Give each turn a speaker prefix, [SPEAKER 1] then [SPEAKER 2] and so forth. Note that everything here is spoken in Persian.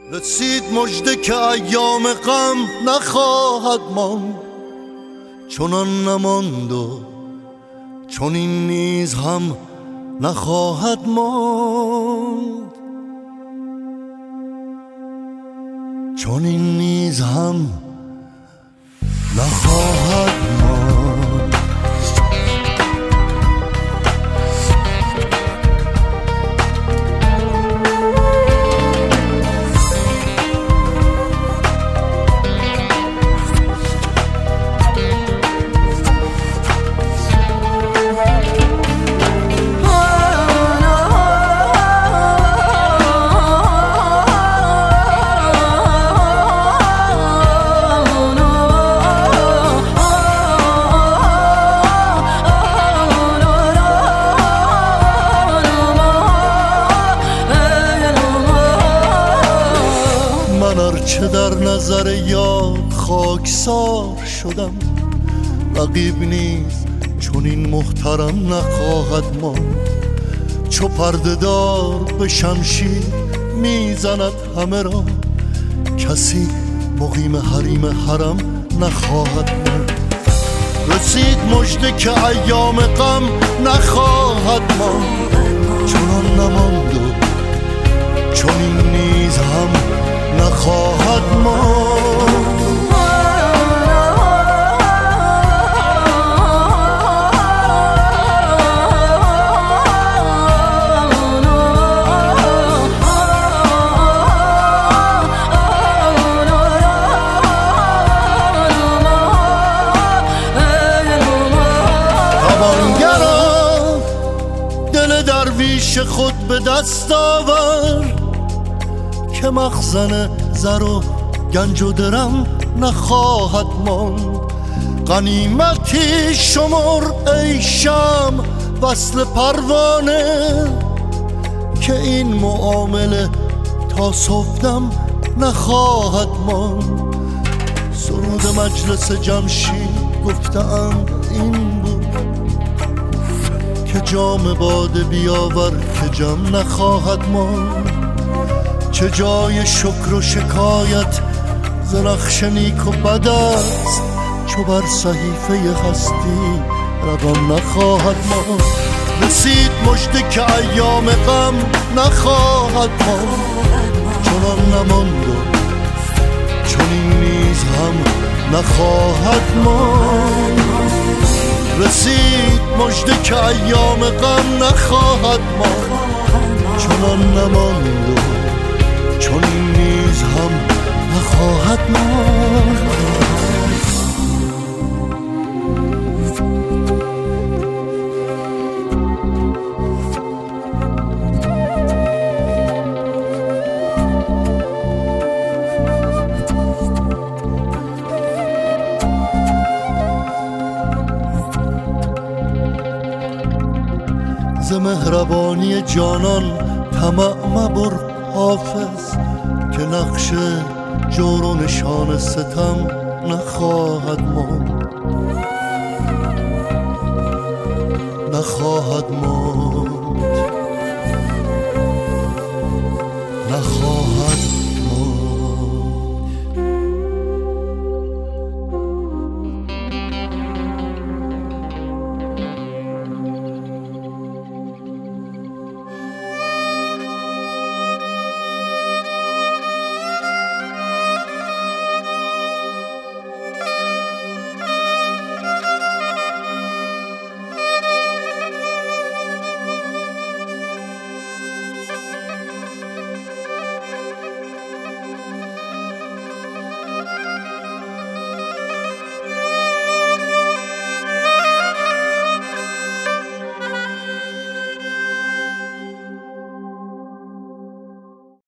[SPEAKER 1] رسید مژده که ایام غم نخواهد ماند، چنان نماند و چنین نیز هم نخواهد ماند، چنین نیز هم نخواهد ماند. چه در نظر یاد خاکسار شدم، رقیب نیز چون این محترم نخواهد ماند. چو پرده دار به شمشیر میزند همه را، کسی مقیم حریم حرم نخواهد ماند. رسید مژده که ایام غم نخواهد ماند، چنان نماند و چنین نیز هم نخواهد ماند. توانگرا دل درویش خود به دست آور، که مخزن زر و گنج و درم نخواهد ماند. غنیمتی شمر ای شمع وصل پروانه، که این معامله تا صبحدم نخواهد ماند. سرود مجلس جمشید گفته‌اند این بود، که جام باده بیاور که جم نخواهد ماند. چه جای شکر و شکایت ز نقش نیک و بد است، چو بر صحیفه هستی رقم نخواهد ماند. رسید مژده که ایام غم نخواهد ماند، چنان نماند و چنین نیز هم نخواهد ماند. رسید مژده که ایام غم نخواهد ماند، چنان نماند و چنین نیز هم نخواهد ماند. ز مهربانی جانان طمع مبر حافظ، که نقش جور و نشان ستم نخواهد ماند، نخواهد ماند.